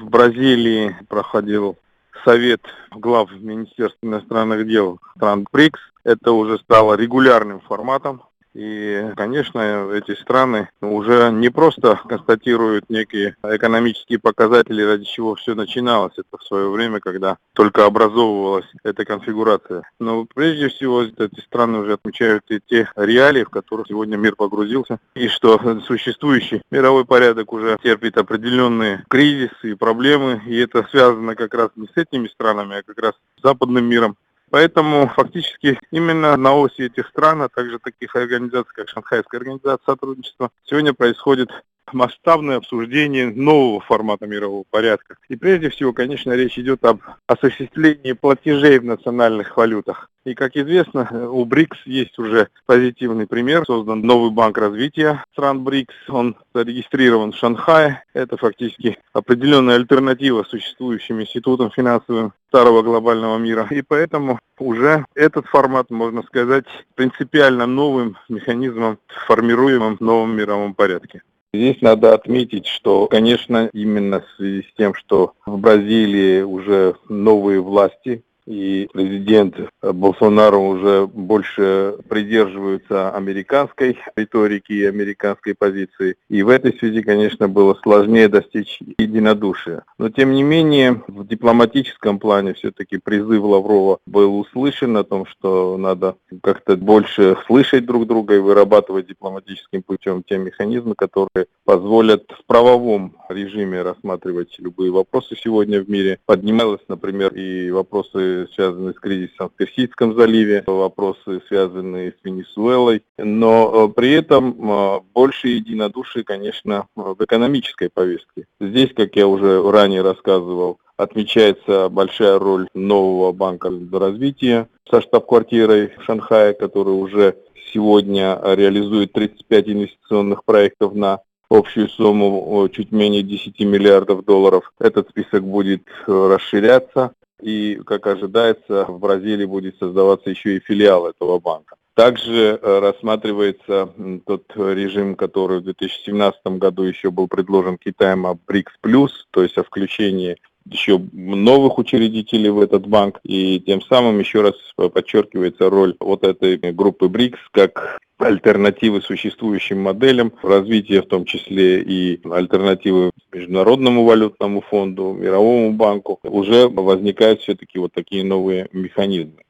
В Бразилии проходил совет глав Министерства иностранных дел стран БРИКС. Это уже стало регулярным форматом. И, конечно, эти страны уже не просто констатируют некие экономические показатели, ради чего все начиналось. Это в свое время, когда только образовывалась эта конфигурация. Но прежде всего эти страны уже отмечают и те реалии, в которых сегодня мир погрузился. И что существующий мировой порядок уже терпит определенные кризисы и проблемы. И это связано как раз не с этими странами, а как раз с западным миром. Поэтому фактически именно на оси этих стран, а также таких организаций, как Шанхайская организация сотрудничества, сегодня происходит масштабное обсуждение нового формата мирового порядка. И прежде всего, конечно, речь идет об осуществлении платежей в национальных валютах. И, как известно, у БРИКС есть уже позитивный пример. Создан новый банк развития стран БРИКС. Он зарегистрирован в Шанхае. Это фактически определенная альтернатива существующим институтам финансовым старого глобального мира. И поэтому уже этот формат, можно сказать, принципиально новым механизмом, формируемым в новом мировом порядке. Здесь надо отметить, что, конечно, именно в связи с тем, что в Бразилии уже новые власти, и президент Болсонaro уже больше придерживается американской риторики и американской позиции. И в этой связи, конечно, было сложнее достичь единодушия. Но, тем не менее, в дипломатическом плане все-таки призыв Лаврова был услышан о том, что надо как-то больше слышать друг друга и вырабатывать дипломатическим путем те механизмы, которые позволят в правовом режиме рассматривать любые вопросы сегодня в мире. Поднималось, например, и вопросы, связанные с кризисом в Персидском заливе, вопросы, связанные с Венесуэлой, но при этом больше единодушия, конечно, в экономической повестке. Здесь, как я уже ранее рассказывал, отмечается большая роль нового банка развития со штаб-квартирой в Шанхае, который уже сегодня реализует 35 инвестиционных проектов на общую сумму чуть менее 10 миллиардов долларов. Этот список будет расширяться. И, как ожидается, в Бразилии будет создаваться еще и филиал этого банка. Также рассматривается тот режим, который в 2017 году еще был предложен Китаем, БРИКС+, то есть о включении еще новых учредителей в этот банк. И тем самым еще раз подчеркивается роль вот этой группы БРИКС как альтернативы существующим моделям, развитие в том числе и альтернативы Международному валютному фонду, Мировому банку. Уже возникают все-таки вот такие новые механизмы.